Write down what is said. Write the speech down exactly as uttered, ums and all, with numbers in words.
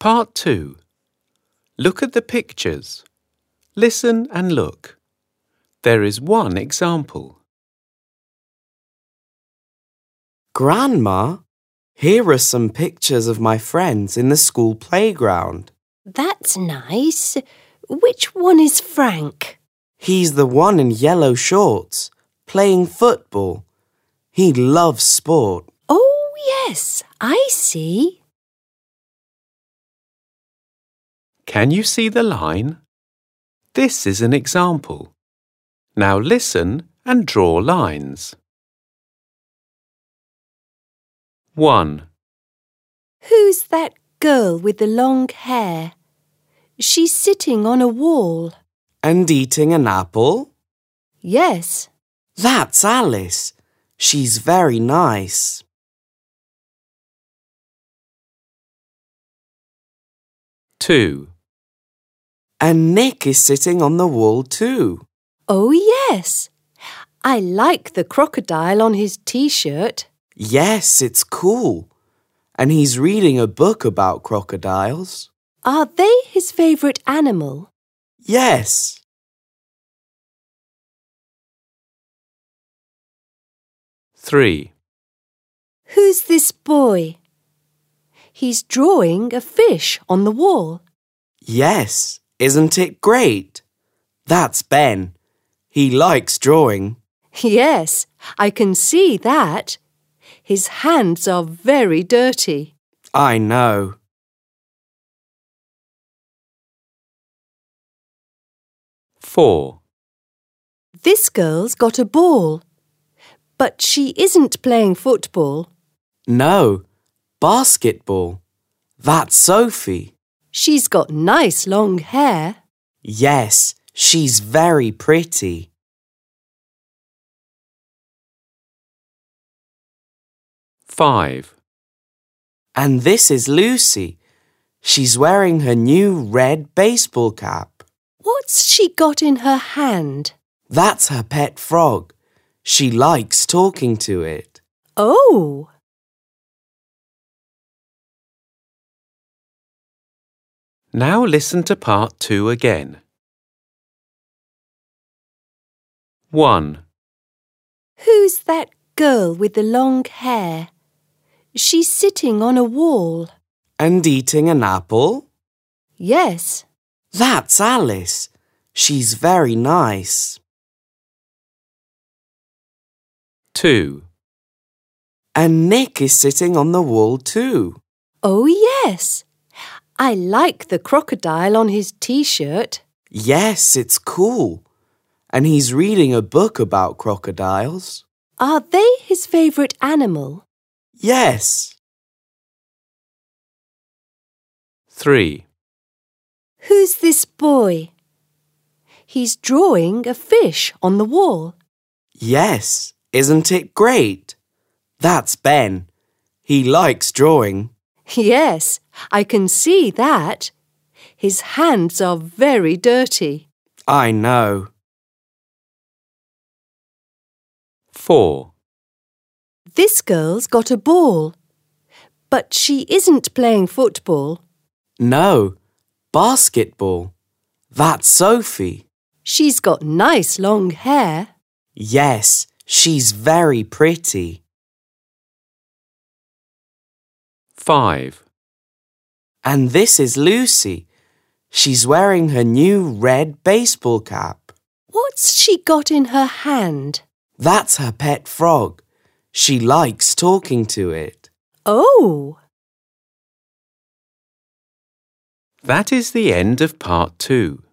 Part two. Look at the pictures. Listen and look. There is one example. Grandma, here are some pictures of my friends in the school playground. That's nice. Which one is Frank? He's the one in yellow shorts, playing football. He loves sport. Oh, yes, I see. Can you see the line? This is an example. Now listen and draw lines. one. Who's that girl with the long hair? She's sitting on a wall. And eating an apple? Yes. That's Alice. She's very nice. two. And Nick is sitting on the wall too. Oh, yes. I like the crocodile on his T-shirt. Yes, it's cool. And he's reading a book about crocodiles. Are they his favourite animal? Yes. three. Who's this boy? He's drawing a fish on the wall. Yes, isn't it great? That's Ben. He likes drawing. Yes, I can see that. His hands are very dirty. I know. four. This girl's got a ball, but she isn't playing football. No, basketball. That's Sophie. She's got nice long hair. Yes, she's very pretty. five. And this is Lucy. She's wearing her new red baseball cap. What's she got in her hand? That's her pet frog. She likes talking to it. Oh! Now listen to part two again. one. Who's that girl with the long hair? She's sitting on a wall. And eating an apple? Yes. That's Alice. She's very nice. two. And Nick is sitting on the wall too. Oh, yes. I like the crocodile on his T-shirt. Yes, it's cool. And he's reading a book about crocodiles. Are they his favourite animal? Yes. three. Who's this boy? He's drawing a fish on the wall. Yes, isn't it great? That's Ben. He likes drawing. Yes, I can see that. His hands are very dirty. I know. four. This girl's got a ball, but she isn't playing football. No, basketball. That's Sophie. She's got nice long hair. Yes, she's very pretty. five. And this is Lucy. She's wearing her new red baseball cap. What's she got in her hand? That's her pet frog. She likes talking to it. Oh! That is the end of part two.